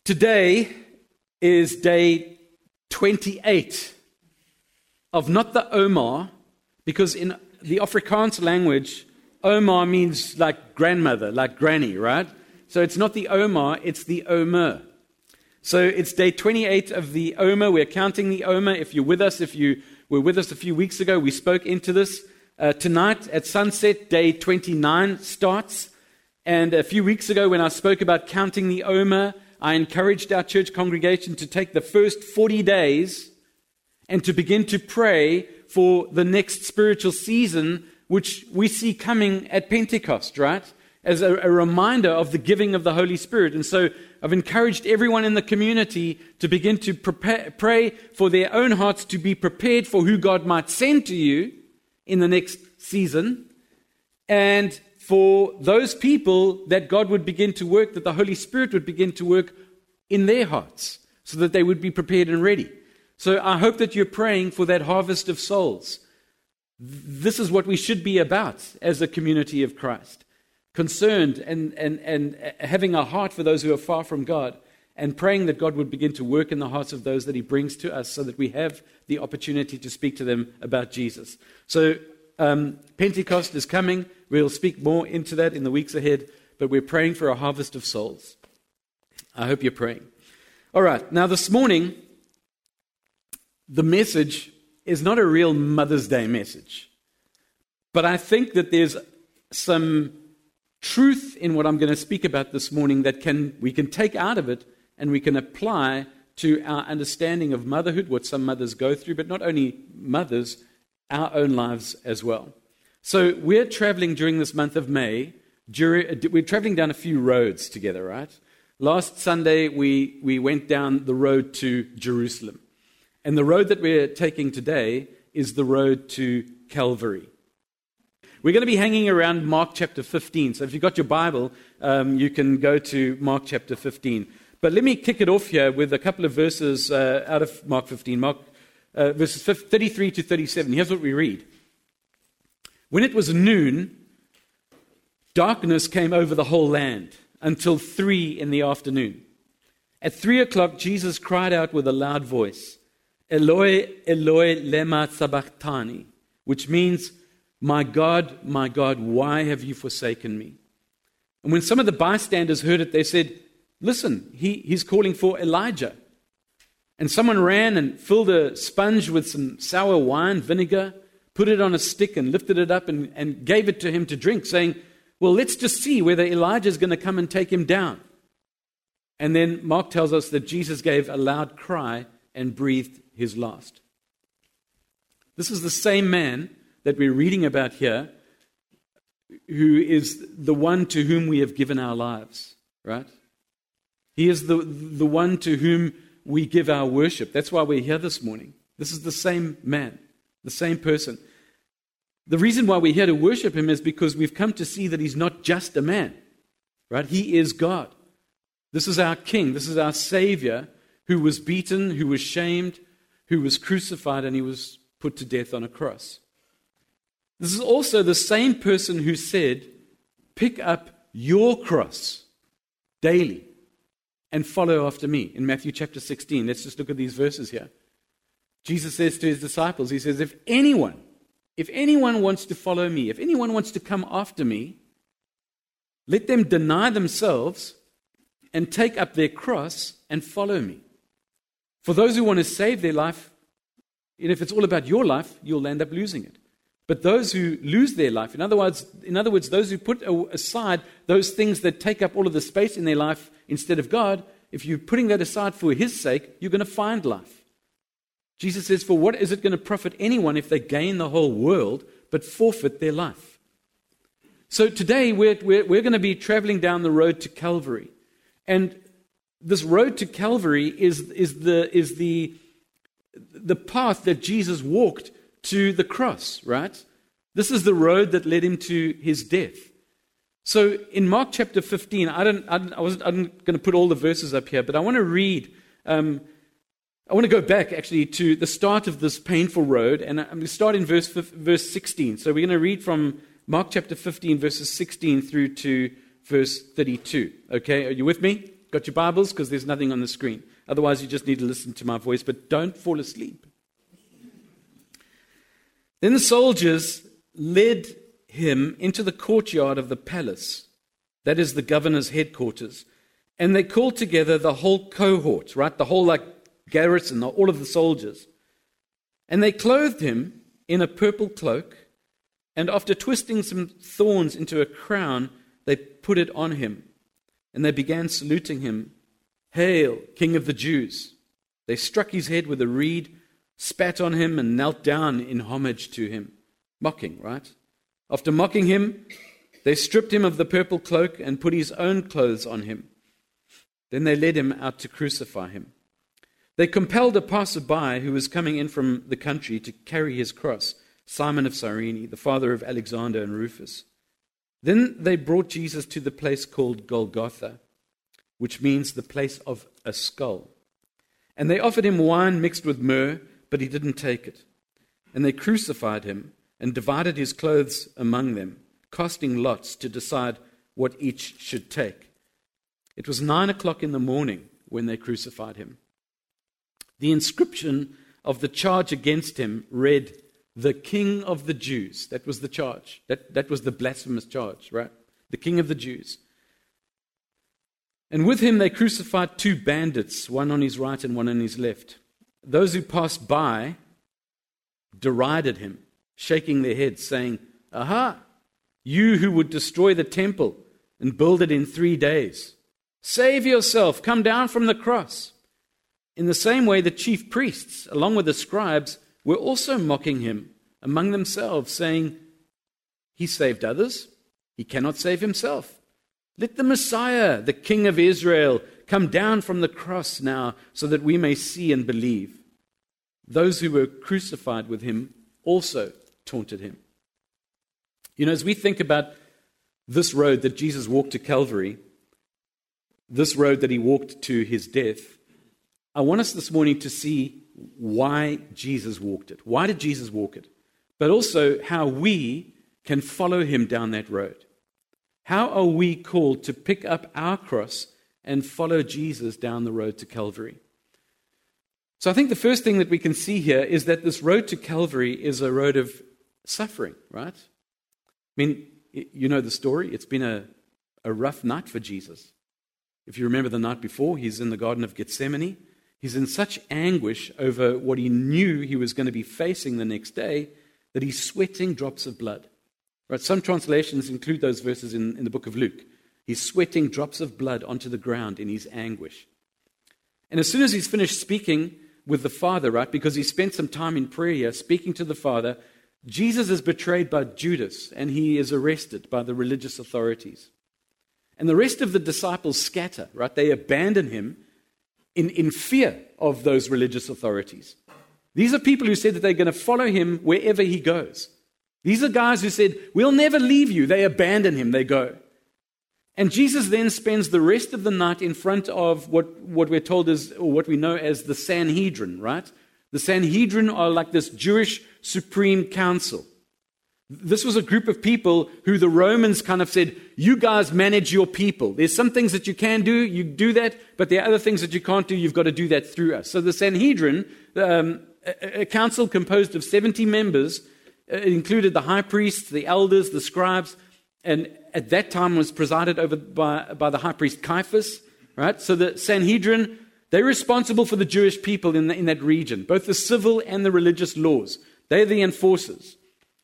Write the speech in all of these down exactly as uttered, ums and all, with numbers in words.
Today is day twenty-eight of not the Omar, because in the Afrikaans language, Omar means like grandmother, like granny, right? So it's not the Omar, it's the Omer. So it's day twenty-eight of the Omer. We're counting the Omer. If you're with us, if you were with us a few weeks ago, we spoke into this. Uh, tonight at sunset, day twenty-nine starts. And a few weeks ago when I spoke about counting the Omer, I encouraged our church congregation to take the first forty days and to begin to pray for the next spiritual season, which we see coming at Pentecost, right? As a, a reminder of the giving of the Holy Spirit. And so I've encouraged everyone in the community to begin to prepare, pray for their own hearts to be prepared for who God might send to you in the next season. And for those people that God would begin to work, that the Holy Spirit would begin to work in their hearts so that they would be prepared and ready. So I hope that you're praying for that harvest of souls. This is what we should be about as a community of Christ. Concerned and, and, and having a heart for those who are far from God, and praying that God would begin to work in the hearts of those that He brings to us so that we have the opportunity to speak to them about Jesus. So um, Pentecost is coming. We'll speak more into that in the weeks ahead, but we're praying for a harvest of souls. I hope you're praying. All right, now this morning, the message is not a real Mother's Day message, but I think that there's some truth in what I'm going to speak about this morning that can we can take out of it and we can apply to our understanding of motherhood, what some mothers go through, but not only mothers, our own lives as well. So we're traveling during this month of May. We're traveling down a few roads together, right? Last Sunday, we, we went down the road to Jerusalem. And the road that we're taking today is the road to Calvary. We're going to be hanging around Mark chapter fifteen. So if you've got your Bible, um, you can go to Mark chapter fifteen. But let me kick it off here with a couple of verses uh, out of Mark fifteen. Mark uh, verses thirty-three to thirty-seven. Here's what we read. When it was noon, darkness came over the whole land until three in the afternoon. At three o'clock, Jesus cried out with a loud voice, Eloi, Eloi, lema sabachthani, which means, my God, my God, why have you forsaken me? And when some of the bystanders heard it, they said, listen, he, he's calling for Elijah. And someone ran and filled a sponge with some sour wine, vinegar, put it on a stick and lifted it up and, and gave it to him to drink, saying, well, let's just see whether Elijah is going to come and take him down. And then Mark tells us that Jesus gave a loud cry and breathed his last. This is the same man that we're reading about here, who is the one to whom we have given our lives, right? He is the, the one to whom we give our worship. That's why we're here this morning. This is the same man, the same person. The reason why we're here to worship him is because we've come to see that he's not just a man, right? He is God. This is our King. This is our Savior who was beaten, who was shamed, who was crucified, and he was put to death on a cross. This is also the same person who said, pick up your cross daily and follow after me in Matthew chapter sixteen. Let's just look at these verses here. Jesus says to his disciples, he says, if anyone, if anyone wants to follow me, if anyone wants to come after me, let them deny themselves and take up their cross and follow me. For those who want to save their life, and if it's all about your life, you'll end up losing it. But those who lose their life, in other words, in other words, those who put aside those things that take up all of the space in their life instead of God, if you're putting that aside for His sake, you're going to find life. Jesus says, for what is it going to profit anyone if they gain the whole world but forfeit their life? So today we're, we're, we're going to be traveling down the road to Calvary. And this road to Calvary is, is, the, is the, the path that Jesus walked to the cross, right? This is the road that led him to his death. So in Mark chapter fifteen, I don't, I, I wasn't, I'm going to put all the verses up here, but I want to read, um, I want to go back actually to the start of this painful road, and I'm going to start in verse, verse sixteen. So we're going to read from Mark chapter fifteen, verses sixteen through to verse thirty-two. Okay, are you with me? Got your Bibles? Because there's nothing on the screen. Otherwise, you just need to listen to my voice, but don't fall asleep. Then the soldiers led him into the courtyard of the palace, that is the governor's headquarters, and they called together the whole cohort, right? The whole like garrison, all of the soldiers. And they clothed him in a purple cloak, and after twisting some thorns into a crown, they put it on him. And they began saluting him, "Hail, King of the Jews!" They struck his head with a reed, spat on him, and knelt down in homage to him. Mocking, right? After mocking him, they stripped him of the purple cloak and put his own clothes on him. Then they led him out to crucify him. They compelled a passerby who was coming in from the country to carry his cross, Simon of Cyrene, the father of Alexander and Rufus. Then they brought Jesus to the place called Golgotha, which means the place of a skull. And they offered him wine mixed with myrrh, but he didn't take it. And they crucified him and divided his clothes among them, casting lots to decide what each should take. It was nine o'clock in the morning when they crucified him. The inscription of the charge against him read, "The King of the Jews." That was the charge. That, that was the blasphemous charge, right? The King of the Jews. And with him they crucified two bandits, one on his right and one on his left. Those who passed by derided him, shaking their heads, saying, "Aha, you who would destroy the temple and build it in three days. Save yourself, come down from the cross." In the same way, the chief priests, along with the scribes, were also mocking him among themselves, saying, "He saved others, he cannot save himself. Let the Messiah, the King of Israel, come down from the cross now, so that we may see and believe." Those who were crucified with him also taunted him. You know, as we think about this road that Jesus walked to Calvary, this road that he walked to his death, I want us this morning to see why Jesus walked it. Why did Jesus walk it? But also how we can follow him down that road. How are we called to pick up our cross and follow Jesus down the road to Calvary? So I think the first thing that we can see here is that this road to Calvary is a road of suffering, right? I mean, you know the story. It's been a, a rough night for Jesus. If you remember the night before, he's in the Garden of Gethsemane. He's in such anguish over what he knew he was going to be facing the next day that he's sweating drops of blood. Right? Some translations include those verses in, in the book of Luke. He's sweating drops of blood onto the ground in his anguish. And as soon as he's finished speaking with the Father, right, because he spent some time in prayer here, speaking to the Father, Jesus is betrayed by Judas and he is arrested by the religious authorities. And the rest of the disciples scatter, right? They abandon him in, in fear of those religious authorities. These are people who said that they're going to follow him wherever he goes. These are guys who said, "We'll never leave you." They abandon him, they go. And Jesus then spends the rest of the night in front of what, what we're told is, or what we know as the Sanhedrin, right? The Sanhedrin are like this Jewish Supreme Council. This was a group of people who the Romans kind of said, "You guys manage your people. There's some things that you can do, you do that, but there are other things that you can't do, you've got to do that through us." So the Sanhedrin, um, a, a council composed of seventy members, uh, included the high priests, the elders, the scribes, and at that time was presided over by, by the high priest Caiaphas, right? So the Sanhedrin, they're responsible for the Jewish people in, the, in that region, both the civil and the religious laws. They're the enforcers.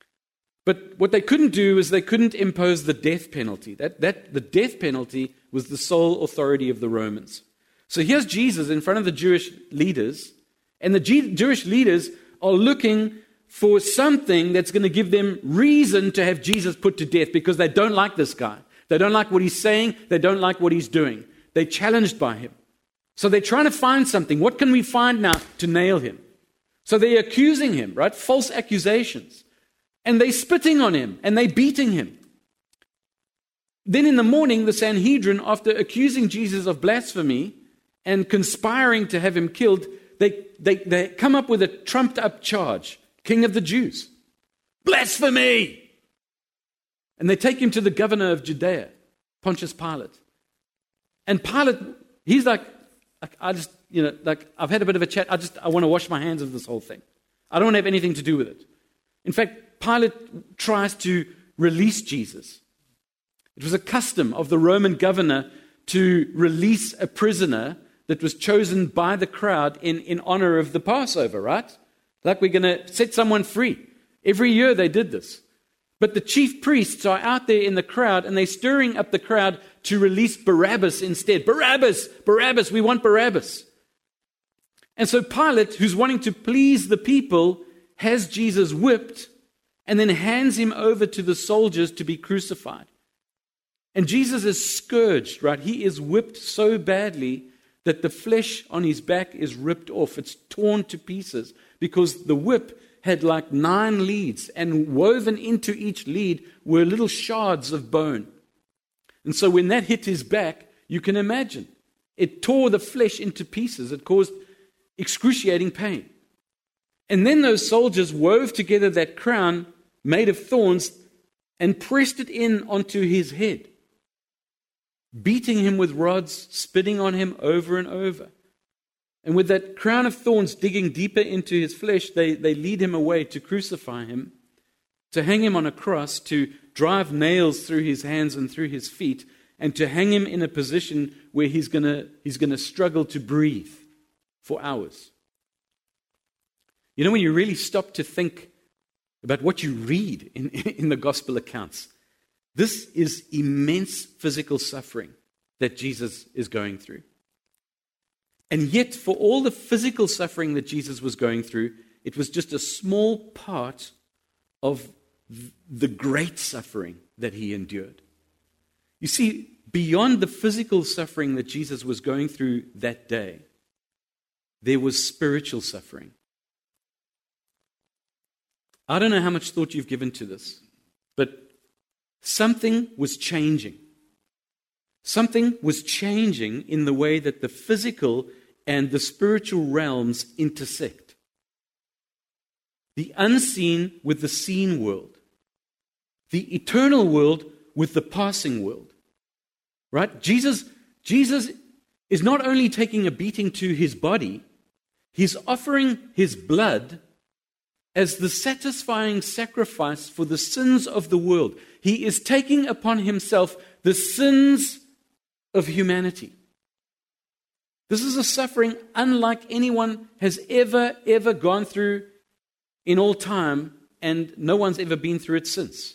But what they couldn't do is they couldn't impose the death penalty. That, that the death penalty was the sole authority of the Romans. So here's Jesus in front of the Jewish leaders, and the G- Jewish leaders are looking for something that's going to give them reason to have Jesus put to death because they don't like this guy. They don't like what he's saying. They don't like what he's doing. They're challenged by him. So they're trying to find something. What can we find now to nail him? So they're accusing him, right? False accusations. And they're spitting on him, and they're beating him. Then in the morning, the Sanhedrin, after accusing Jesus of blasphemy and conspiring to have him killed, they, they, they come up with a trumped-up charge, King of the Jews. Blasphemy! And they take him to the governor of Judea, Pontius Pilate. And Pilate, he's like, like, I just, you know, like, I've had a bit of a chat. I just, I want to wash my hands of this whole thing. I don't want to have anything to do with it. In fact, Pilate tries to release Jesus. It was a custom of the Roman governor to release a prisoner that was chosen by the crowd in, in honor of the Passover, right? Like, we're going to set someone free. Every year they did this. But the chief priests are out there in the crowd, and they're stirring up the crowd to release Barabbas instead. Barabbas! Barabbas! We want Barabbas. And so Pilate, who's wanting to please the people, has Jesus whipped and then hands him over to the soldiers to be crucified. And Jesus is scourged, right? He is whipped so badly that the flesh on his back is ripped off. It's torn to pieces because the whip had like nine leads, and woven into each lead were little shards of bone. And so when that hit his back, you can imagine, it tore the flesh into pieces. It caused excruciating pain. And then those soldiers wove together that crown made of thorns and pressed it in onto his head, beating him with rods, spitting on him over and over. And with that crown of thorns digging deeper into his flesh, they, they lead him away to crucify him, to hang him on a cross, to drive nails through his hands and through his feet, and to hang him in a position where he's gonna he's gonna struggle to breathe for hours. You know, when you really stop to think about what you read in, in the gospel accounts, this is immense physical suffering that Jesus is going through. And yet, for all the physical suffering that Jesus was going through, it was just a small part of the great suffering that he endured. You see, beyond the physical suffering that Jesus was going through that day, there was spiritual suffering. I don't know how much thought you've given to this, but something was changing. Something was changing in the way that the physical and the spiritual realms intersect. The unseen with the seen world. The eternal world with the passing world. Right? Jesus, Jesus is not only taking a beating to his body, he's offering his blood as the satisfying sacrifice for the sins of the world. He is taking upon himself the sins of humanity. This is a suffering unlike anyone has ever, ever gone through in all time, and no one's ever been through it since.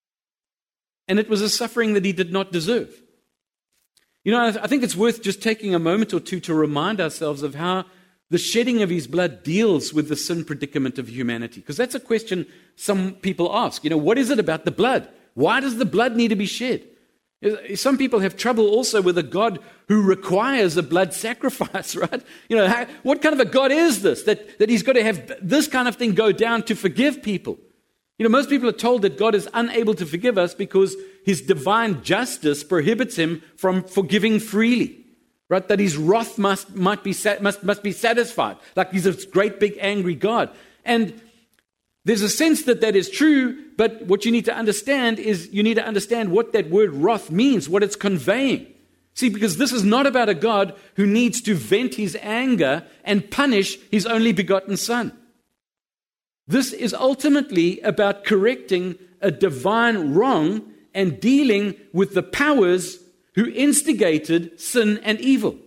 And it was a suffering that he did not deserve. You know, I think it's worth just taking a moment or two to remind ourselves of how the shedding of his blood deals with the sin predicament of humanity. Because that's a question some people ask. You know, what is it about the blood? Why does the blood need to be shed? Some people have trouble also with a God who requires a blood sacrifice, right? You know, how, what kind of a God is this, that, that he's got to have this kind of thing go down to forgive people? You know, most people are told that God is unable to forgive us because his divine justice prohibits him from forgiving freely, right? That his wrath must, might be, must, must be satisfied, like he's a great big angry God. And there's a sense that that is true, but what you need to understand is you need to understand what that word wrath means, what it's conveying. See, because this is not about a God who needs to vent his anger and punish his only begotten Son. This is ultimately about correcting a divine wrong and dealing with the powers who instigated sin and evil.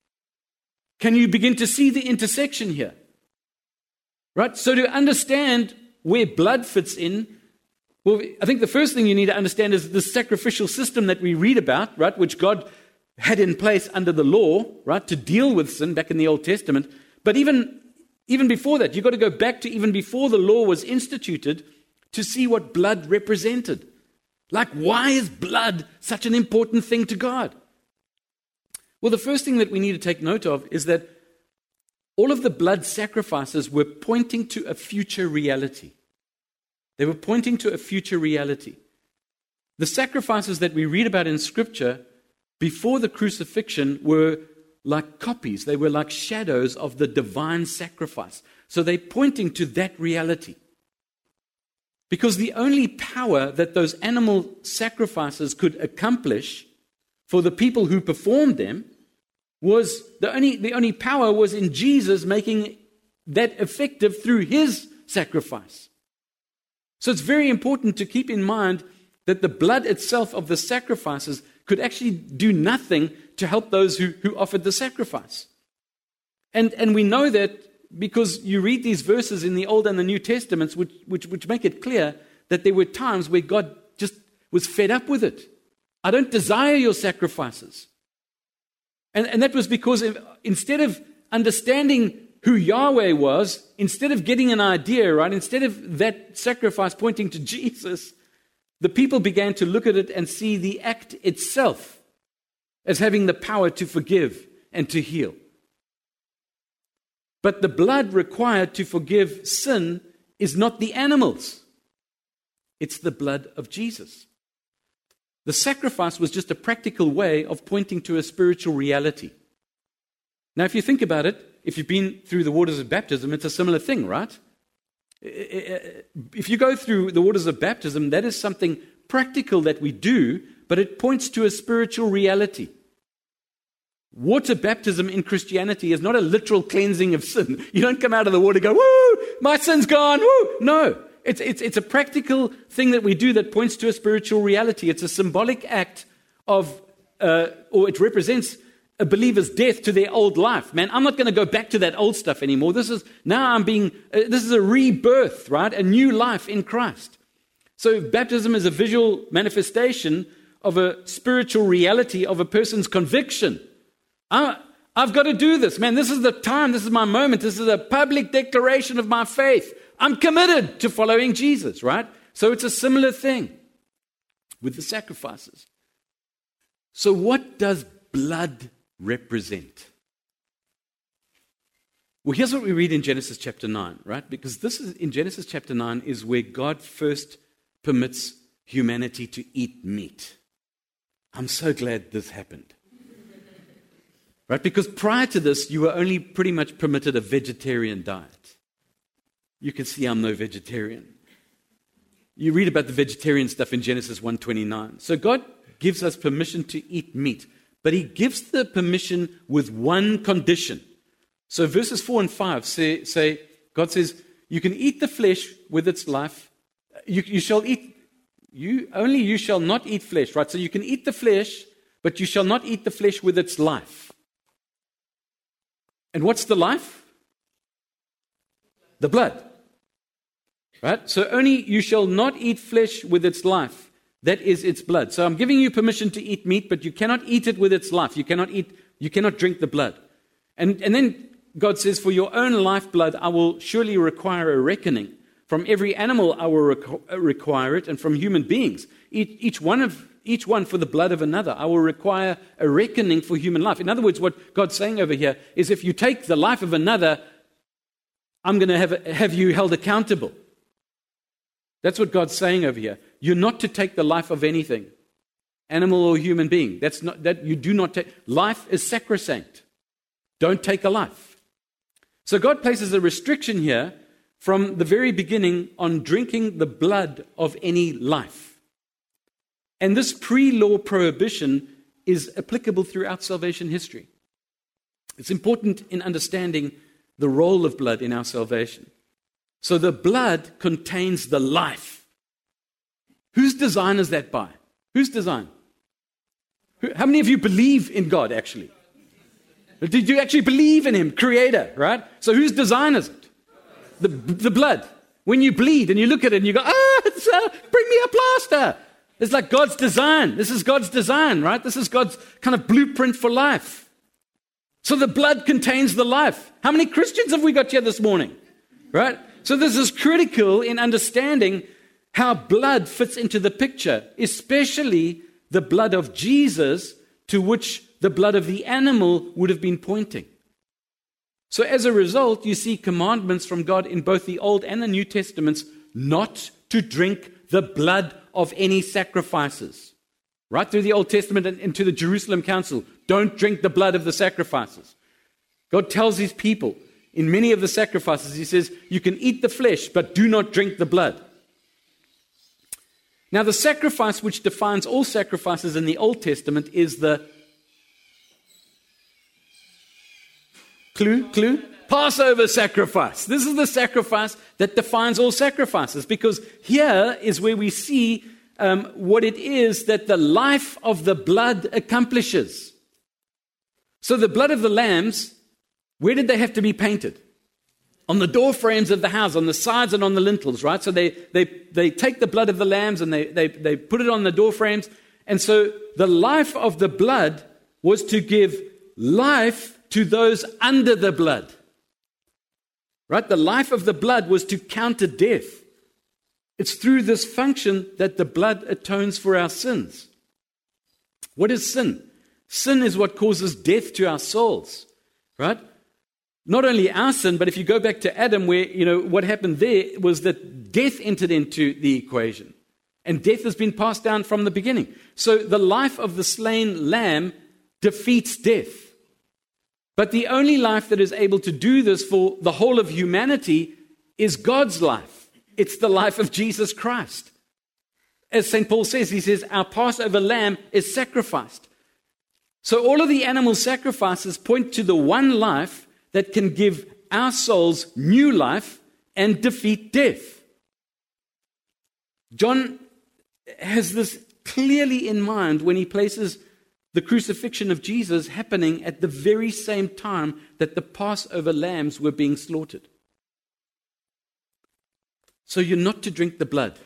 Can you begin to see the intersection here? Right? So to understand where blood fits in, well, I think the first thing you need to understand is the sacrificial system that we read about, right, which God had in place under the law, right, to deal with sin back in the Old Testament. But even, even before that, you've got to go back to even before the law was instituted to see what blood represented. Like, why is blood such an important thing to God? Well, the first thing that we need to take note of is that all of the blood sacrifices were pointing to a future reality. They were pointing to a future reality. The sacrifices that we read about in Scripture before the crucifixion were like copies. They were like shadows of the divine sacrifice. So they're pointing to that reality. Because the only power that those animal sacrifices could accomplish for the people who performed them was the only, the only power was in Jesus making that effective through his sacrifice. So it's very important to keep in mind that the blood itself of the sacrifices could actually do nothing to help those who, who offered the sacrifice. And, and we know that because you read these verses in the Old and the New Testaments, which, which, which make it clear that there were times where God just was fed up with it. I don't desire your sacrifices. And, and that was because if, instead of understanding who Yahweh was, instead of getting an idea, right, instead of that sacrifice pointing to Jesus, the people began to look at it and see the act itself as having the power to forgive and to heal. But the blood required to forgive sin is not the animals. It's the blood of Jesus. The sacrifice was just a practical way of pointing to a spiritual reality. Now, if you think about it, if you've been through the waters of baptism, it's a similar thing, right? If you go through the waters of baptism, that is something practical that we do, but it points to a spiritual reality. Water baptism in Christianity is not a literal cleansing of sin. You don't come out of the water and go, woo, my sin's gone, woo. No, it's, it's, it's a practical thing that we do that points to a spiritual reality. It's a symbolic act of, uh, or it represents a believer's death to their old life. Man, I'm not going to go back to that old stuff anymore. This is, now I'm being, uh, this is a rebirth, right? A new life in Christ. So baptism is a visual manifestation of a spiritual reality of a person's conviction. I, I've got to do this, man. This is the time. This is my moment. This is a public declaration of my faith. I'm committed to following Jesus, right? So it's a similar thing with the sacrifices. So what does blood represent? Well, here's what we read in Genesis chapter nine, right? Because this is in Genesis chapter nine is where God first permits humanity to eat meat. I'm so glad this happened. Right? Because prior to this, you were only pretty much permitted a vegetarian diet. You can see I'm no vegetarian. You read about the vegetarian stuff in Genesis one twenty-nine. So God gives us permission to eat meat, but he gives the permission with one condition. So verses four and five say, say God says, you can eat the flesh with its life. You, you shall eat, you only you shall not eat flesh, right? So you can eat the flesh, but you shall not eat the flesh with its life. And what's the life? The blood. Right? So only you shall not eat flesh with its life. That is its blood. So I'm giving you permission to eat meat, but you cannot eat it with its life. You cannot eat, you cannot drink the blood. And, and then God says, for your own lifeblood, I will surely require a reckoning. From every animal, I will requ- require it, and from human beings. Each, each one of Each one for the blood of another. I will require a reckoning for human life. In other words, what God's saying over here is if you take the life of another, I'm going to have, have you held accountable. That's what God's saying over here. You're not to take the life of anything, animal or human being. That's not that you do not take. Life is sacrosanct. Don't take a life. So God places a restriction here from the very beginning on drinking the blood of any life. And this pre-law prohibition is applicable throughout salvation history. It's important in understanding the role of blood in our salvation. So the blood contains the life. Whose design is that by? Whose design? Who, how many of you believe in God, actually? Did you actually believe in Him, Creator, right? So whose design is it? The, the blood. When you bleed and you look at it and you go, ah, it's, uh, bring me a plaster. It's like God's design. This is God's design, right? This is God's kind of blueprint for life. So the blood contains the life. How many Christians have we got here this morning? Right? So this is critical in understanding how blood fits into the picture, especially the blood of Jesus, to which the blood of the animal would have been pointing. So as a result, you see commandments from God in both the Old and the New Testaments not to drink the blood of any sacrifices. Right through the Old Testament and into the Jerusalem Council, don't drink the blood of the sacrifices. God tells his people in many of the sacrifices, he says, you can eat the flesh, but do not drink the blood. Now, the sacrifice which defines all sacrifices in the Old Testament is the Clue? Clue? Passover sacrifice. This is the sacrifice that defines all sacrifices, because here is where we see um, what it is that the life of the blood accomplishes. So the blood of the lambs, where did they have to be painted? On the door frames of the house, on the sides and on the lintels, right? So they they they take the blood of the lambs and they they they put it on the door frames. And so the life of the blood was to give life to those under the blood. Right? The life of the blood was to counter death. It's through this function that the blood atones for our sins. What is sin? Sin is what causes death to our souls. Right? Not only our sin, but if you go back to Adam, where, you know, what happened there was that death entered into the equation. And death has been passed down from the beginning. So the life of the slain lamb defeats death. But the only life that is able to do this for the whole of humanity is God's life. It's the life of Jesus Christ. As Saint Paul says, he says, our Passover lamb is sacrificed. So all of the animal sacrifices point to the one life that can give our souls new life and defeat death. John has this clearly in mind when he places the crucifixion of Jesus happening at the very same time that the Passover lambs were being slaughtered. So you're not to drink the blood.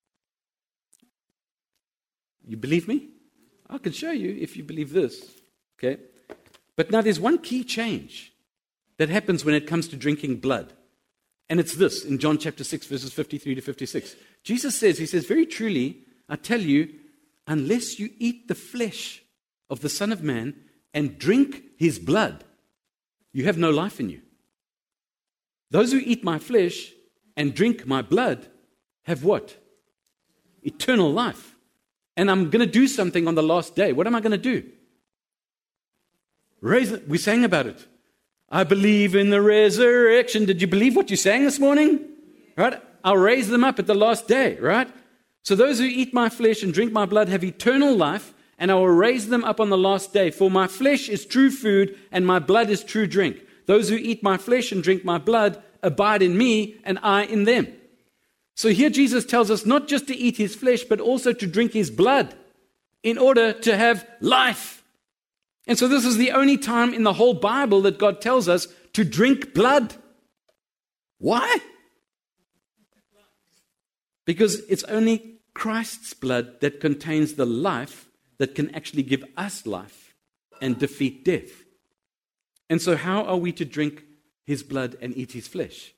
You believe me? I can show you if you believe this. Okay? But now there's one key change that happens when it comes to drinking blood. And it's this, in John chapter six, verses fifty-three to fifty-six. Jesus says, he says, very truly, I tell you, unless you eat the flesh of the Son of Man and drink his blood, you have no life in you. Those who eat my flesh and drink my blood have what? Eternal life. And I'm going to do something on the last day. What am I going to do? Raise it. We sang about it. I believe in the resurrection. Did you believe what you sang this morning? Right? I'll raise them up at the last day, right? So those who eat my flesh and drink my blood have eternal life, and I will raise them up on the last day. For my flesh is true food, and my blood is true drink. Those who eat my flesh and drink my blood abide in me, and I in them. So here Jesus tells us not just to eat his flesh, but also to drink his blood in order to have life. And so this is the only time in the whole Bible that God tells us to drink blood. Why? Because it's only Christ's blood that contains the life that can actually give us life and defeat death. And so how are we to drink his blood and eat his flesh?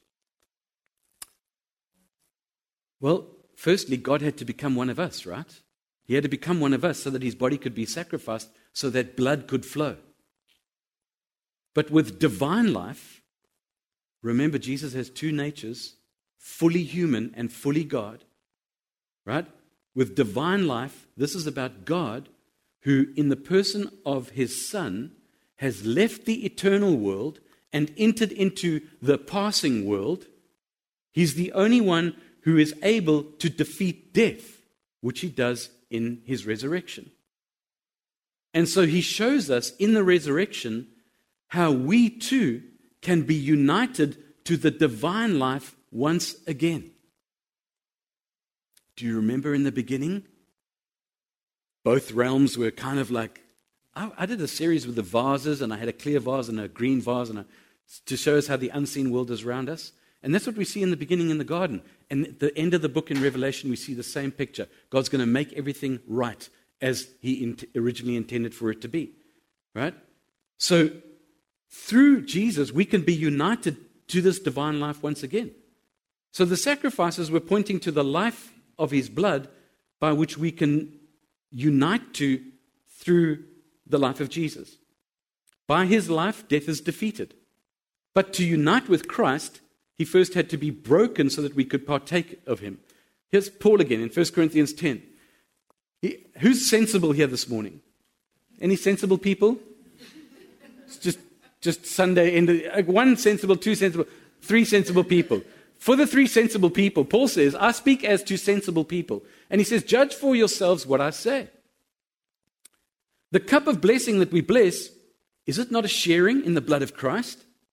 Well, firstly, God had to become one of us, right? He had to become one of us so that his body could be sacrificed, so that blood could flow. But with divine life, remember Jesus has two natures, fully human and fully God, right? With divine life, this is about God who, in the person of his Son, has left the eternal world and entered into the passing world. He's the only one who is able to defeat death, which he does in his resurrection. And so he shows us in the resurrection how we too can be united to the divine life once again. Do you remember in the beginning? Both realms were kind of like, I, I did a series with the vases, and I had a clear vase and a green vase, and a, to show us how the unseen world is around us. And that's what we see in the beginning in the garden. And at the end of the book in Revelation, we see the same picture. God's going to make everything right as he in- originally intended for it to be. Right? So, through Jesus, we can be united to this divine life once again. So the sacrifices were pointing to the life of his blood by which we can unite to through the life of Jesus. By his life, death is defeated. But to unite with Christ, he first had to be broken so that we could partake of him. Here's Paul again in First Corinthians ten. He, who's sensible here this morning? Any sensible people? It's just, just Sunday, end of, one sensible, two sensible, three sensible people. For the three sensible people, Paul says, I speak as to sensible people. And he says, judge for yourselves what I say. The cup of blessing that we bless, is it not a sharing in the blood of Christ?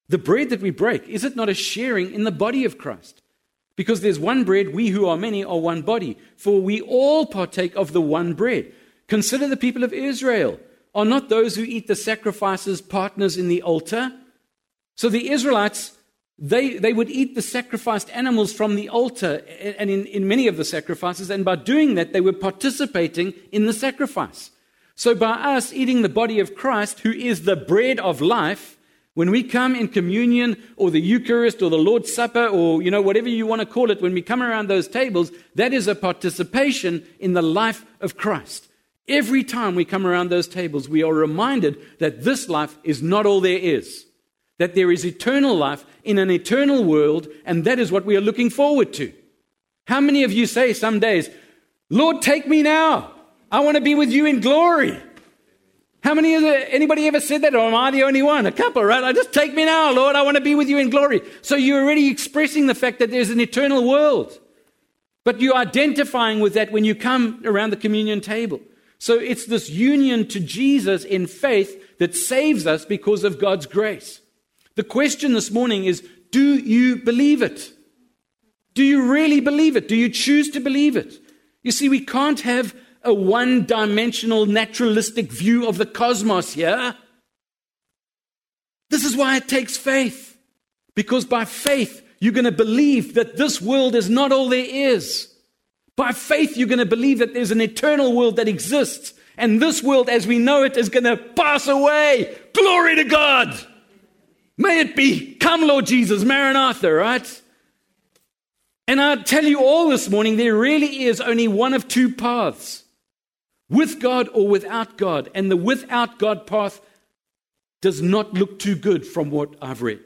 The bread that we break, is it not a sharing in the body of Christ? Because there's one bread, we who are many are one body, for we all partake of the one bread. Consider the people of Israel. Are not those who eat the sacrifices partners in the altar? So the Israelites, they, they would eat the sacrificed animals from the altar, and in, in many of the sacrifices, and by doing that, they were participating in the sacrifice. So by us eating the body of Christ, who is the bread of life, when we come in communion or the Eucharist or the Lord's Supper or, you know, whatever you want to call it, when we come around those tables, that is a participation in the life of Christ. Every time we come around those tables, we are reminded that this life is not all there is, that there is eternal life in an eternal world, and that is what we are looking forward to. How many of you say some days, Lord, take me now. I want to be with you in glory. How many of the, anybody ever said that, or am I the only one? A couple, right? I just take me now, Lord. I want to be with you in glory. So you're already expressing the fact that there's an eternal world. But you're identifying with that when you come around the communion table. So it's this union to Jesus in faith that saves us because of God's grace. The question this morning is, do you believe it? Do you really believe it? Do you choose to believe it? You see, we can't have a one-dimensional naturalistic view of the cosmos here. This is why it takes faith. Because by faith, you're going to believe that this world is not all there is. By faith, you're going to believe that there's an eternal world that exists. And this world, as we know it, is going to pass away. Glory to God. May it be. Come, Lord Jesus, Maranatha, right? And I'll tell you all this morning, there really is only one of two paths. With God or without God. And the without God path does not look too good from what I've read.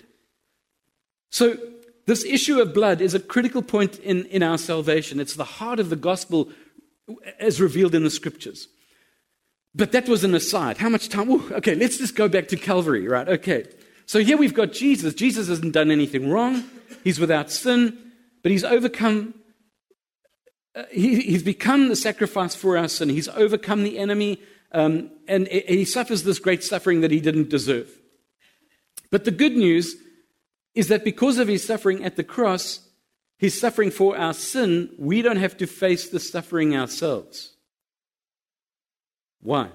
So this issue of blood is a critical point in, in our salvation. It's the heart of the gospel as revealed in the scriptures. But that was an aside. How much time? Ooh, okay, let's just go back to Calvary, right? Okay. So here we've got Jesus. Jesus hasn't done anything wrong. He's without sin, but he's overcome Uh, he, he's become the sacrifice for our sin. He's overcome the enemy, um, and he suffers this great suffering that he didn't deserve. But the good news is that because of his suffering at the cross, his suffering for our sin, we don't have to face the suffering ourselves. Why?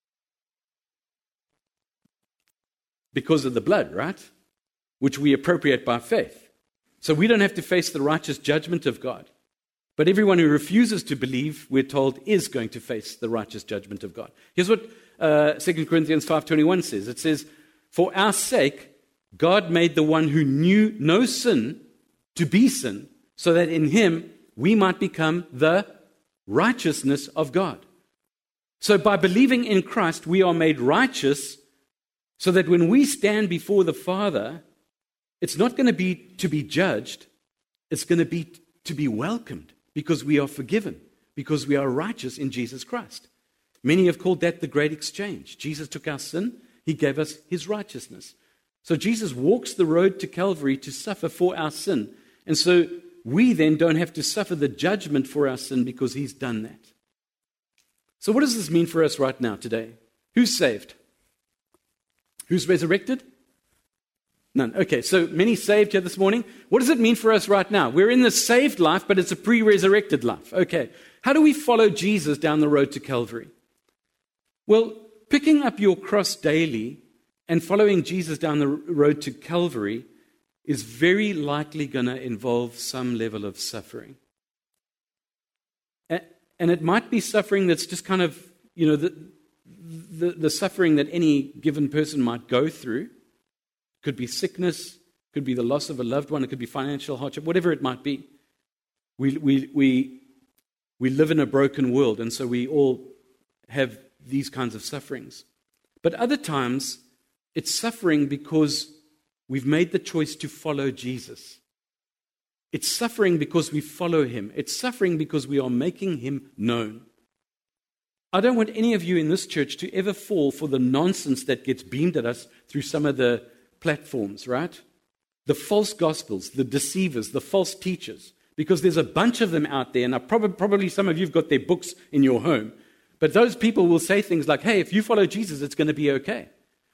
Because of the blood, right? Which we appropriate by faith. So we don't have to face the righteous judgment of God. But everyone who refuses to believe, we're told, is going to face the righteous judgment of God. Here's what uh, Second Corinthians five twenty-one says. It says, for our sake, God made the one who knew no sin to be sin, so that in him we might become the righteousness of God. So by believing in Christ, we are made righteous, so that when we stand before the Father, it's not going to be to be judged, it's going to be to be welcomed. Because we are forgiven, because we are righteous in Jesus Christ. Many have called that the great exchange. Jesus took our sin, he gave us his righteousness. So Jesus walks the road to Calvary to suffer for our sin. And so we then don't have to suffer the judgment for our sin because he's done that. So what does this mean for us right now today? Who's saved? Who's resurrected? None. Okay, so many saved here this morning. What does it mean for us right now? We're in the saved life, but it's a pre-resurrected life. Okay, how do we follow Jesus down the road to Calvary? Well, picking up your cross daily and following Jesus down the road to Calvary is very likely going to involve some level of suffering. And it might be suffering that's just kind of, you know, the, the, the suffering that any given person might go through. Could be sickness, could be the loss of a loved one, it could be financial hardship, whatever it might be. We, we, we, we live in a broken world, and so we all have these kinds of sufferings. But other times, it's suffering because we've made the choice to follow Jesus. It's suffering because we follow him. It's suffering because we are making him known. I don't want any of you in this church to ever fall for the nonsense that gets beamed at us through some of the platforms, right? The false gospels, the deceivers, the false teachers, because there's a bunch of them out there, and I probably, probably some of you have got their books in your home, but those people will say things like, hey, if you follow Jesus, it's going to be okay.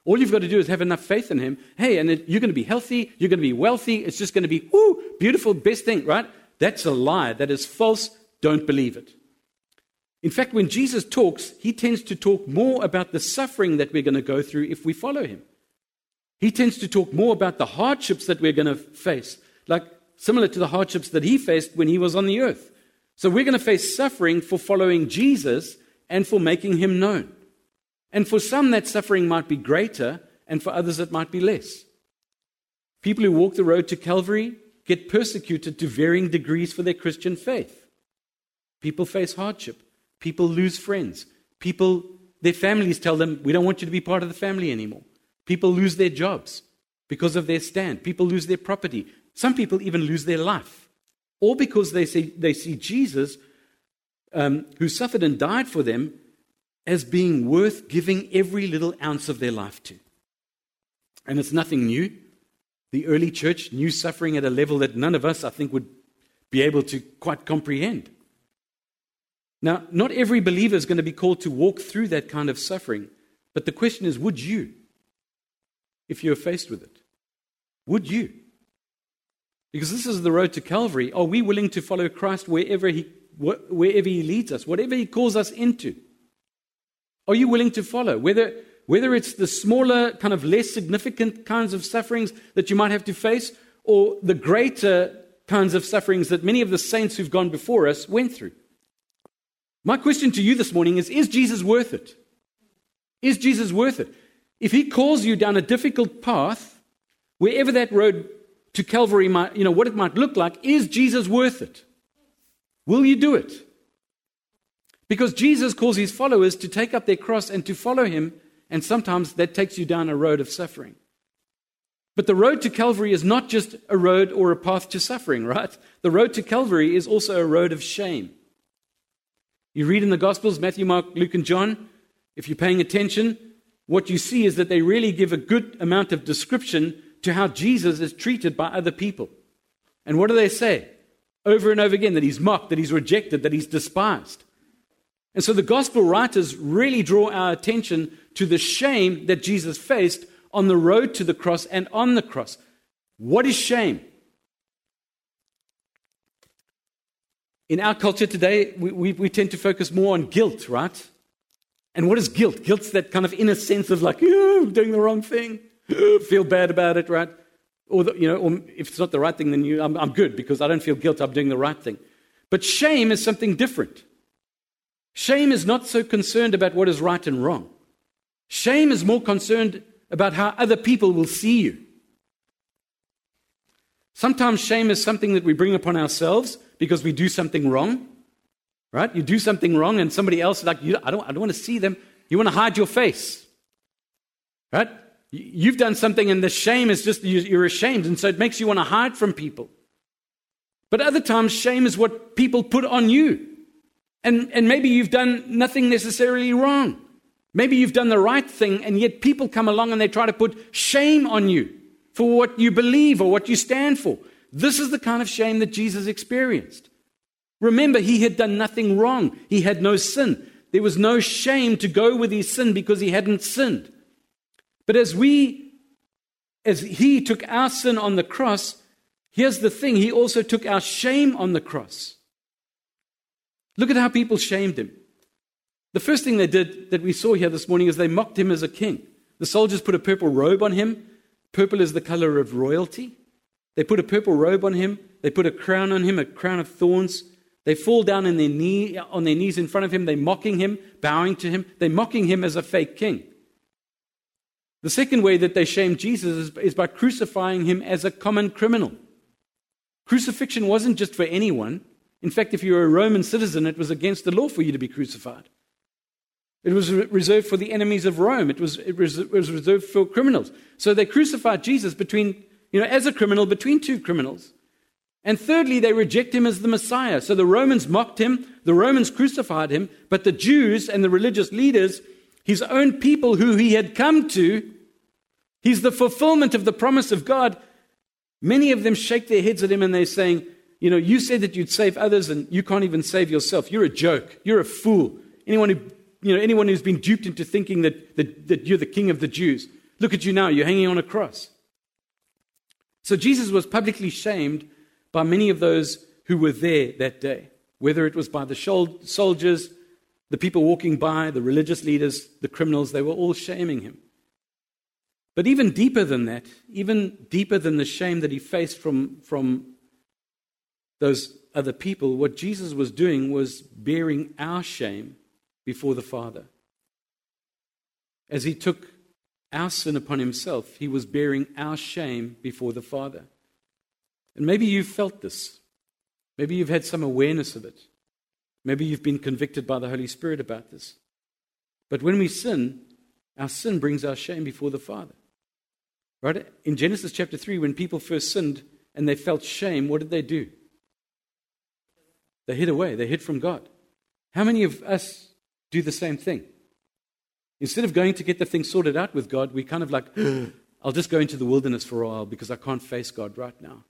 All you've got to do is have enough faith in him. Hey, and it, you're going to be healthy. You're going to be wealthy. It's just going to be, whoo, beautiful, best thing, right? That's a lie. That is false. Don't believe it. In fact, when Jesus talks, he tends to talk more about the suffering that we're going to go through if we follow him. He tends to talk more about the hardships that we're going to face, like similar to the hardships that he faced when he was on the earth. So we're going to face suffering for following Jesus and for making him known. And for some, that suffering might be greater, and for others, it might be less. People who walk the road to Calvary get persecuted to varying degrees for their Christian faith. People face hardship. People lose friends. People, their families tell them, we don't want you to be part of the family anymore. People lose their jobs because of their stand. People lose their property. Some people even lose their life. All because they see, they see Jesus, um, who suffered and died for them, as being worth giving every little ounce of their life to. And it's nothing new. The early church knew suffering at a level that none of us, I think, would be able to quite comprehend. Now, not every believer is going to be called to walk through that kind of suffering. But the question is, would you, if you're faced with it? Would you? Because this is the road to Calvary. Are we willing to follow Christ wherever he, wherever he leads us, whatever he calls us into? Are you willing to follow? Whether, whether it's the smaller, kind of less significant kinds of sufferings that you might have to face, or the greater kinds of sufferings that many of the saints who've gone before us went through. My question to you this morning is, is Jesus worth it? Is Jesus worth it? If he calls you down a difficult path, wherever that road to Calvary might, you know, what it might look like, is Jesus worth it? Will you do it? Because Jesus calls his followers to take up their cross and to follow him, and sometimes that takes you down a road of suffering. But the road to Calvary is not just a road or a path to suffering, right? The road to Calvary is also a road of shame. You read in the Gospels, Matthew, Mark, Luke, and John, if you're paying attention, what you see is that they really give a good amount of description to how Jesus is treated by other people. And what do they say? Over and over again, that he's mocked, that he's rejected, that he's despised. And so the gospel writers really draw our attention to the shame that Jesus faced on the road to the cross and on the cross. What is shame? In our culture today, we, we, we tend to focus more on guilt, right? And what is guilt? Guilt's that kind of inner sense of like, oh, I'm doing the wrong thing, oh, feel bad about it, right? Or, the, you know, or if it's not the right thing, then you, I'm, I'm good because I don't feel guilt, I'm doing the right thing. But shame is something different. Shame is not so concerned about what is right and wrong. Shame is more concerned about how other people will see you. Sometimes shame is something that we bring upon ourselves because we do something wrong, right? You do something wrong and somebody else is like, you, I don't, I don't want to see them. You want to hide your face, right? You've done something and the shame is just, you're ashamed, and so it makes you want to hide from people. But other times, shame is what people put on you. And, and maybe you've done nothing necessarily wrong. Maybe you've done the right thing, and yet people come along and they try to put shame on you for what you believe or what you stand for. This is the kind of shame that Jesus experienced. Remember, he had done nothing wrong. He had no sin. There was no shame to go with his sin because he hadn't sinned. But as we, as he took our sin on the cross, here's the thing, he also took our shame on the cross. Look at how people shamed him. The first thing they did that we saw here this morning is they mocked him as a king. The soldiers put a purple robe on him. Purple is the color of royalty. They put a purple robe on him. They put a crown on him, a crown of thorns. They fall down on their, knee, on their knees in front of him. They're mocking him, bowing to him. They're mocking him as a fake king. The second way that they shamed Jesus is, is by crucifying him as a common criminal. Crucifixion wasn't just for anyone. In fact, if you were a Roman citizen, it was against the law for you to be crucified. It was reserved for the enemies of Rome. It was, it was, it was reserved for criminals. So they crucified Jesus between, you know, as a criminal between two criminals. And thirdly, they reject him as the Messiah. So the Romans mocked him, the Romans crucified him, but the Jews and the religious leaders, his own people who he had come to, he's the fulfillment of the promise of God. Many of them shake their heads at him and they're saying, you know, you said that you'd save others and you can't even save yourself. You're a joke. You're a fool. Anyone who, you know, anyone who's been duped into thinking that, that, that you're the king of the Jews. Look at you now, you're hanging on a cross. So Jesus was publicly shamed by many of those who were there that day, whether it was by the soldiers, the people walking by, the religious leaders, the criminals, they were all shaming him. But even deeper than that, even deeper than the shame that he faced from, from those other people, what Jesus was doing was bearing our shame before the Father. As he took our sin upon himself, he was bearing our shame before the Father. And maybe you've felt this. Maybe you've had some awareness of it. Maybe you've been convicted by the Holy Spirit about this. But when we sin, our sin brings our shame before the Father. Right? In Genesis chapter three, when people first sinned and they felt shame, what did they do? They hid away. They hid from God. How many of us do the same thing? Instead of going to get the thing sorted out with God, we kind of like, I'll just go into the wilderness for a while because I can't face God right now.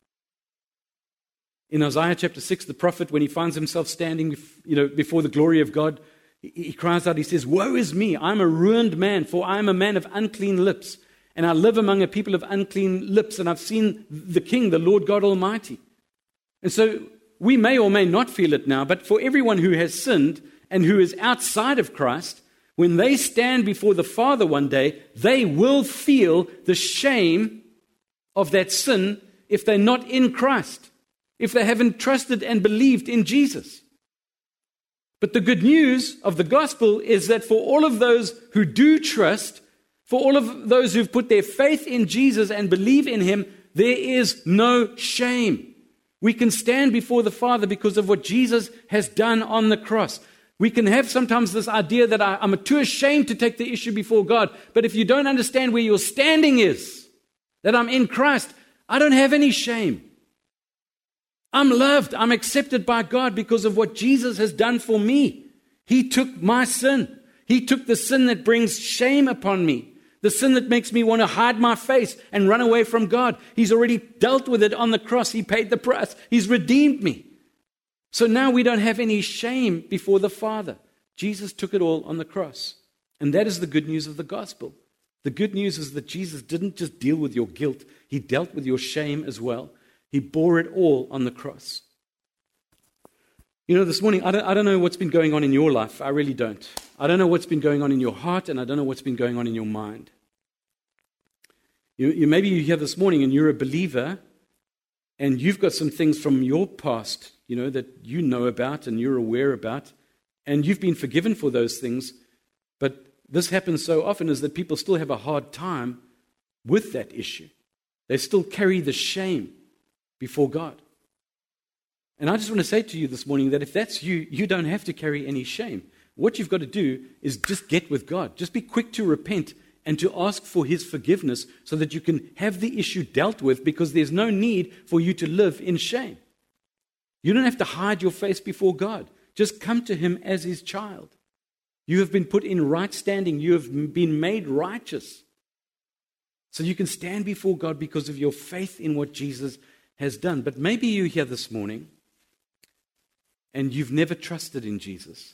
In Isaiah chapter six, the prophet, when he finds himself standing, you know, before the glory of God, he, he cries out, he says, "Woe is me, I'm a ruined man, for I am a man of unclean lips, and I live among a people of unclean lips, and I've seen the King, the Lord God Almighty." And so we may or may not feel it now, but for everyone who has sinned and who is outside of Christ, when they stand before the Father one day, they will feel the shame of that sin if they're not in Christ, if they haven't trusted and believed in Jesus. But the good news of the gospel is that for all of those who do trust, for all of those who've put their faith in Jesus and believe in him, there is no shame. We can stand before the Father because of what Jesus has done on the cross. We can have sometimes this idea that I, I'm too ashamed to take the issue before God. But if you don't understand where your standing is, that I'm in Christ, I don't have any shame. I'm loved. I'm accepted by God because of what Jesus has done for me. He took my sin. He took the sin that brings shame upon me, the sin that makes me want to hide my face and run away from God. He's already dealt with it on the cross. He paid the price. He's redeemed me. So now we don't have any shame before the Father. Jesus took it all on the cross. And that is the good news of the gospel. The good news is that Jesus didn't just deal with your guilt. He dealt with your shame as well. He bore it all on the cross. You know, this morning, I don't, I don't know what's been going on in your life. I really don't. I don't know what's been going on in your heart, and I don't know what's been going on in your mind. You, you maybe you're here this morning and you're a believer, and you've got some things from your past, you know, that you know about and you're aware about, and you've been forgiven for those things. But this happens so often is that people still have a hard time with that issue. They still carry the shame before God. And I just want to say to you this morning that if that's you, you don't have to carry any shame. What you've got to do is just get with God. Just be quick to repent and to ask for his forgiveness so that you can have the issue dealt with, because there's no need for you to live in shame. You don't have to hide your face before God. Just come to him as his child. You have been put in right standing. You have been made righteous. So you can stand before God because of your faith in what Jesus has done. But maybe you're here this morning and you've never trusted in Jesus.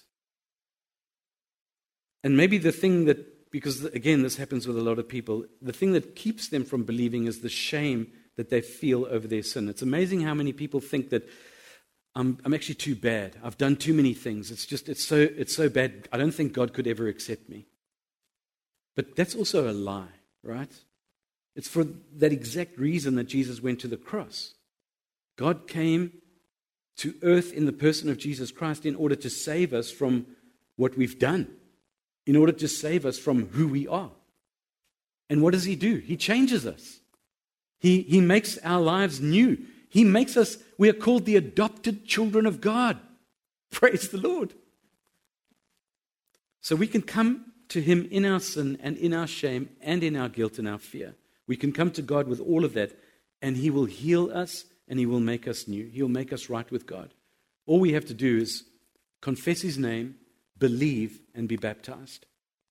And maybe the thing that, because again, this happens with a lot of people, the thing that keeps them from believing is the shame that they feel over their sin. It's amazing how many people think that I'm, I'm actually too bad. I've done too many things. It's just, it's so, it's so bad. I don't think God could ever accept me. But that's also a lie, right? It's for that exact reason that Jesus went to the cross. God came to earth in the person of Jesus Christ in order to save us from what we've done, in order to save us from who we are. And what does he do? He changes us. He, he makes our lives new. He makes us, we are called the adopted children of God. Praise the Lord. So we can come to him in our sin and in our shame and in our guilt and our fear. We can come to God with all of that, and he will heal us and he will make us new. He'll make us right with God. All we have to do is confess his name, believe, and be baptized.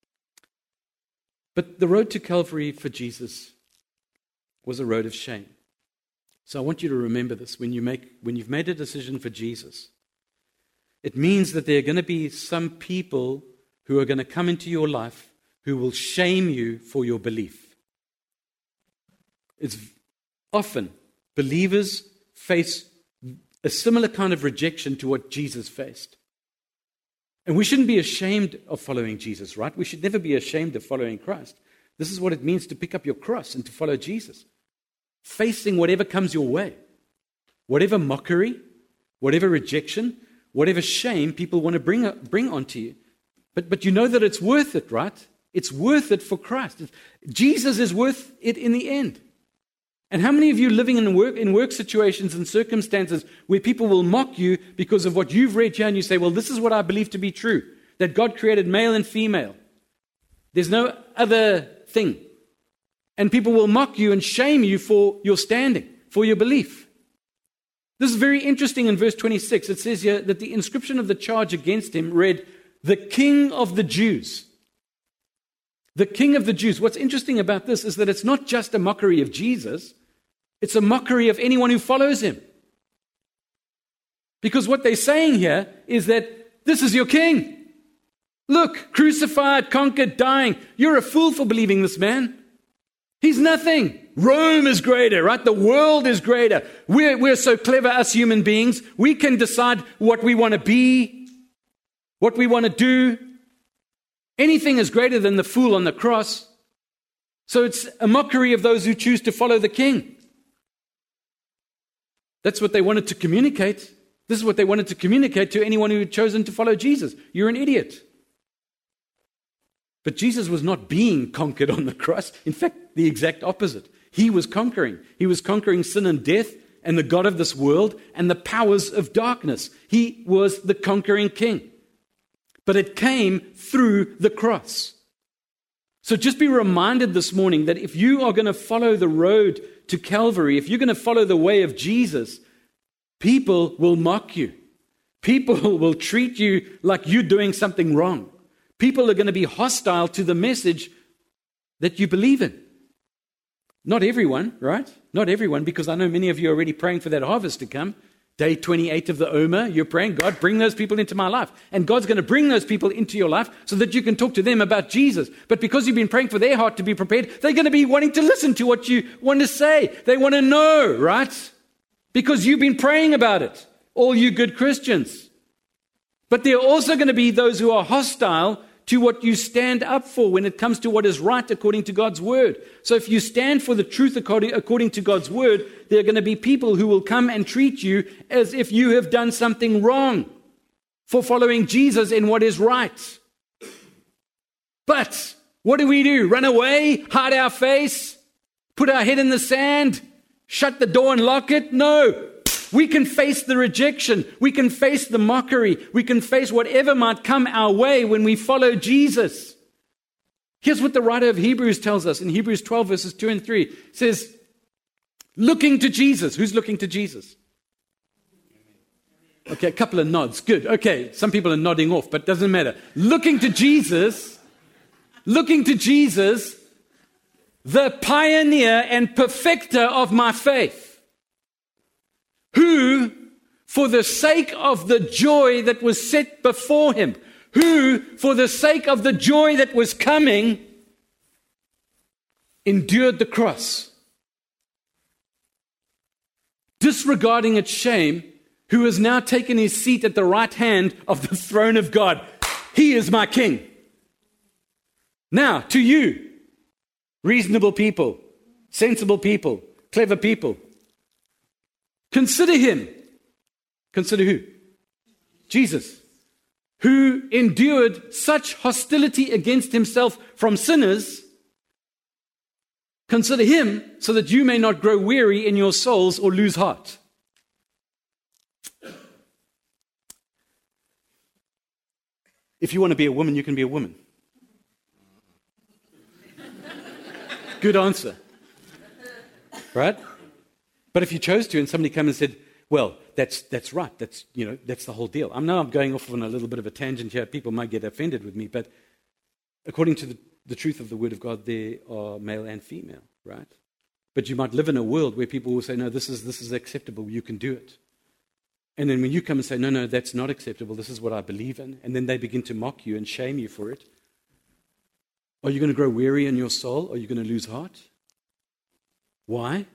But the road to Calvary for Jesus was a road of shame. So I want you to remember this when you make when you've made a decision for Jesus. It means that there are going to be some people who are going to come into your life who will shame you for your belief. It's often believers face a similar kind of rejection to what Jesus faced. And we shouldn't be ashamed of following Jesus, right? We should never be ashamed of following Christ. This is what it means to pick up your cross and to follow Jesus. Facing whatever comes your way, whatever mockery, whatever rejection, whatever shame people want to bring, bring onto you. But, but you know that it's worth it, right? It's worth it for Christ. Jesus is worth it in the end. And how many of you living in work, in work situations and circumstances where people will mock you because of what you've read here and you say, well, this is what I believe to be true, that God created male and female. There's no other thing. And people will mock you and shame you for your standing, for your belief. This is very interesting in verse twenty-six. It says here that the inscription of the charge against him read, the King of the Jews. The King of the Jews. What's interesting about this is that it's not just a mockery of Jesus, it's a mockery of anyone who follows him. Because what they're saying here is that this is your king. Look, crucified, conquered, dying. You're a fool for believing this man. He's nothing. Rome is greater, right? The world is greater. We're, we're so clever, us human beings. We can decide what we want to be, what we want to do. Anything is greater than the fool on the cross. So it's a mockery of those who choose to follow the king. That's what they wanted to communicate. This is what they wanted to communicate to anyone who had chosen to follow Jesus. You're an idiot. But Jesus was not being conquered on the cross. In fact, the exact opposite. He was conquering. He was conquering sin and death and the God of this world and the powers of darkness. He was the conquering king. But it came through the cross. So just be reminded this morning that if you are going to follow the road to Calvary, if you're going to follow the way of Jesus, people will mock you. People will treat you like you're doing something wrong. People are going to be hostile to the message that you believe in. Not everyone, right? Not everyone, because I know many of you are already praying for that harvest to come. Day twenty-eight of the Omer, you're praying, God, bring those people into my life. And God's going to bring those people into your life so that you can talk to them about Jesus. But because you've been praying for their heart to be prepared, they're going to be wanting to listen to what you want to say. They want to know, right? Because you've been praying about it, all you good Christians. But there are also going to be those who are hostile to what you stand up for when it comes to what is right according to God's word. So if you stand for the truth according, according to God's word, there are going to be people who will come and treat you as if you have done something wrong for following Jesus in what is right. But what do we do? Run away? Hide our face? Put our head in the sand? Shut the door and lock it? No. We can face the rejection. We can face the mockery. We can face whatever might come our way when we follow Jesus. Here's what the writer of Hebrews tells us in Hebrews twelve, verses two and three. It says, looking to Jesus. Who's looking to Jesus? Okay, a couple of nods. Good. Okay, some people are nodding off, but it doesn't matter. Looking to Jesus, looking to Jesus, the pioneer and perfecter of my faith, who, for the sake of the joy that was set before him, who, for the sake of the joy that was coming, endured the cross, disregarding its shame, who has now taken his seat at the right hand of the throne of God. He is my king. Now, to you, reasonable people, sensible people, clever people, consider him. Consider who? Jesus, who endured such hostility against himself from sinners. Consider him so that you may not grow weary in your souls or lose heart. If you want to be a woman, you can be a woman. Good answer. Right? But if you chose to and somebody came and said, well, that's that's right, that's you know, that's the whole deal. I know I'm going off on a little bit of a tangent here. People might get offended with me, but according to the, the truth of the Word of God, there are male and female, right? But you might live in a world where people will say, no, this is this is acceptable, you can do it. And then when you come and say, no, no, that's not acceptable, this is what I believe in, and then they begin to mock you and shame you for it, are you going to grow weary in your soul? Are you going to lose heart? Why?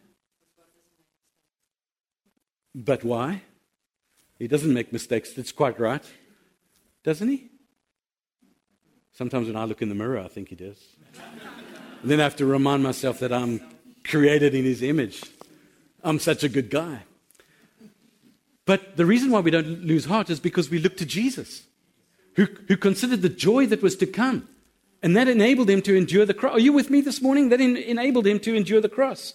But why? He doesn't make mistakes. That's quite right. Doesn't he? Sometimes when I look in the mirror, I think he does. And then I have to remind myself that I'm created in his image. I'm such a good guy. But the reason why we don't lose heart is because we look to Jesus, who, who considered the joy that was to come. And that enabled him to endure the cross. Are you with me this morning? That en- enabled him to endure the cross.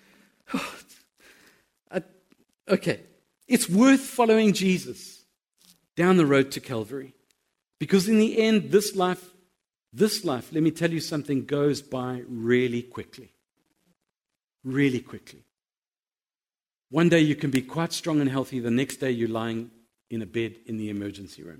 I, okay. It's worth following Jesus down the road to Calvary. Because in the end, this life, this life, let me tell you something, goes by really quickly. Really quickly. One day you can be quite strong and healthy. The next day you're lying in a bed in the emergency room.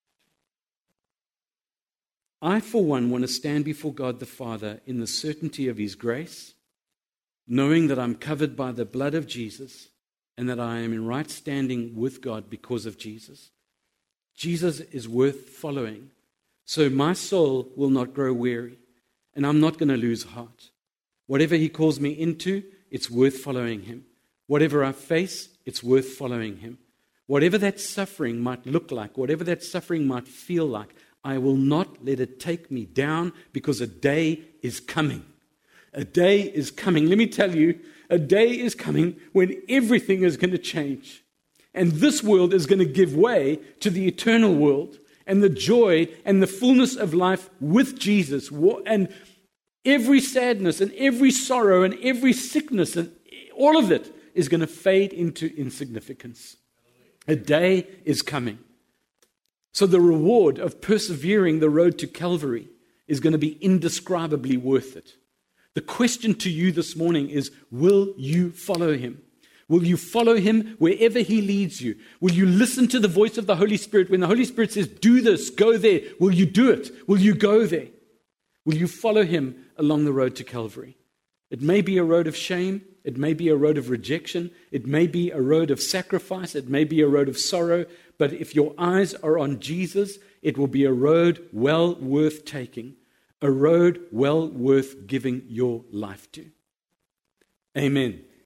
I, for one, want to stand before God the Father in the certainty of His grace, knowing that I'm covered by the blood of Jesus and that I am in right standing with God because of Jesus. Jesus is worth following, so my soul will not grow weary, and I'm not going to lose heart. Whatever He calls me into, it's worth following Him. Whatever I face, it's worth following Him. Whatever that suffering might look like, whatever that suffering might feel like, I will not let it take me down, because a day is coming. A day is coming. Let me tell you, a day is coming when everything is going to change. And this world is going to give way to the eternal world and the joy and the fullness of life with Jesus. And every sadness and every sorrow and every sickness and all of it is going to fade into insignificance. A day is coming. So the reward of persevering the road to Calvary is going to be indescribably worth it. The question to you this morning is, will you follow Him? Will you follow Him wherever He leads you? Will you listen to the voice of the Holy Spirit? When the Holy Spirit says, do this, go there, will you do it? Will you go there? Will you follow Him along the road to Calvary? It may be a road of shame. It may be a road of rejection. It may be a road of sacrifice. It may be a road of sorrow. But if your eyes are on Jesus, it will be a road well worth taking, a road well worth giving your life to. Amen.